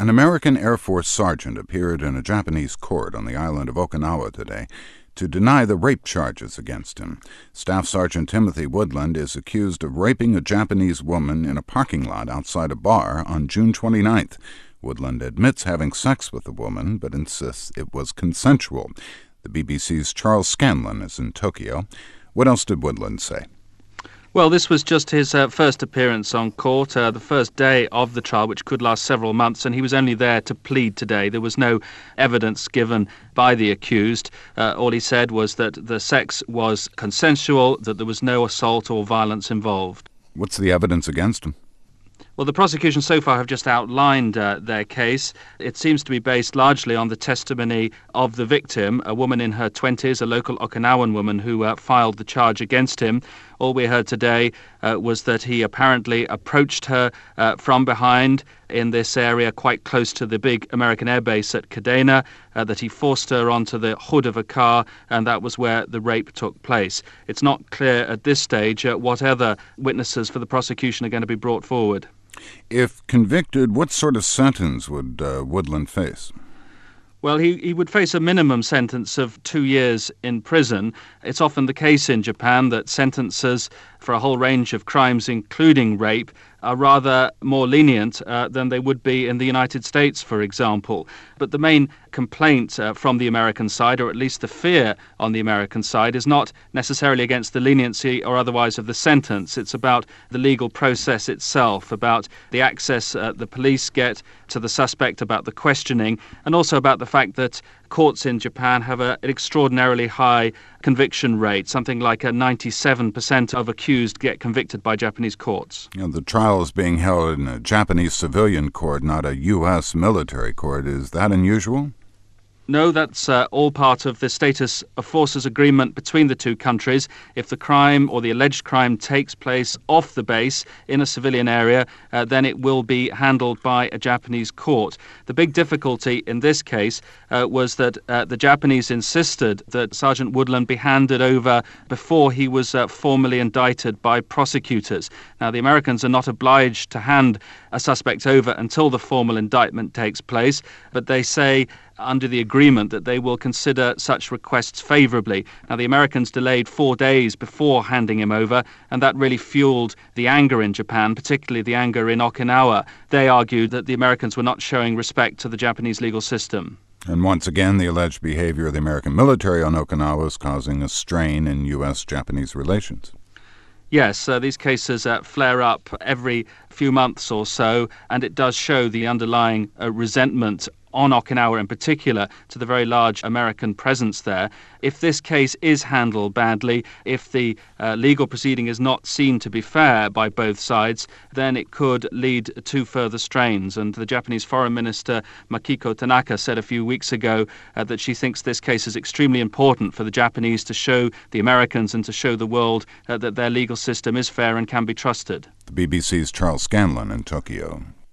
An American Air Force sergeant appeared in a Japanese court on the island of Okinawa today to deny the rape charges against him. Staff Sergeant Timothy Woodland is accused of raping a Japanese woman in a parking lot outside a bar on June 29th. Woodland admits having sex with the woman, but insists it was consensual. The BBC's Charles Scanlon is in Tokyo. What else did Woodland say? Well, this was just his first appearance on court, the first day of the trial, which could last several months, and he was only there to plead today. There was no evidence given by the accused. All he said was that the sex was consensual, that there was no assault or violence involved. What's the evidence against him? Well, the prosecution so far have just outlined their case. It seems to be based largely on the testimony of the victim, a woman in her 20s, a local Okinawan woman who filed the charge against him. All we heard today was that he apparently approached her from behind in this area quite close to the big American air base at Kadena, that he forced her onto the hood of a car, and that was where the rape took place. It's not clear at this stage what other witnesses for the prosecution are going to be brought forward. If convicted, what sort of sentence would Woodland face? Well, he would face a minimum sentence of 2 years in prison. It's often the case in Japan that sentences for a whole range of crimes, including rape, are rather more lenient than they would be in the United States, for example. But the main complaint from the American side, or at least the fear on the American side, is not necessarily against the leniency or otherwise of the sentence. It's about the legal process itself, about the access the police get to the suspect, about the questioning, and also about the fact that courts in Japan have an extraordinarily high conviction rate. Something like 97% of accused get convicted by Japanese courts. The trial is being held in a Japanese civilian court, not a U.S. military court. Is that unusual? No, that's all part of the status of forces agreement between the two countries. If the crime or the alleged crime takes place off the base in a civilian area, then it will be handled by a Japanese court. The big difficulty in this case was that the Japanese insisted that Sergeant Woodland be handed over before he was formally indicted by prosecutors. Now, the Americans are not obliged to hand a suspect over until the formal indictment takes place, but they say under the agreement that they will consider such requests favourably. Now, the Americans delayed 4 days before handing him over, and that really fueled the anger in Japan, particularly the anger in Okinawa. They argued that the Americans were not showing respect to the Japanese legal system. And once again, the alleged behavior of the American military on Okinawa is causing a strain in U.S.-Japanese relations. Yes, these cases flare up every few months or so, and it does show the underlying resentment on Okinawa in particular, to the very large American presence there. If this case is handled badly, if the legal proceeding is not seen to be fair by both sides, then it could lead to further strains. And the Japanese Foreign Minister Makiko Tanaka said a few weeks ago that she thinks this case is extremely important for the Japanese to show the Americans and to show the world that their legal system is fair and can be trusted. The BBC's Charles Scanlon in Tokyo.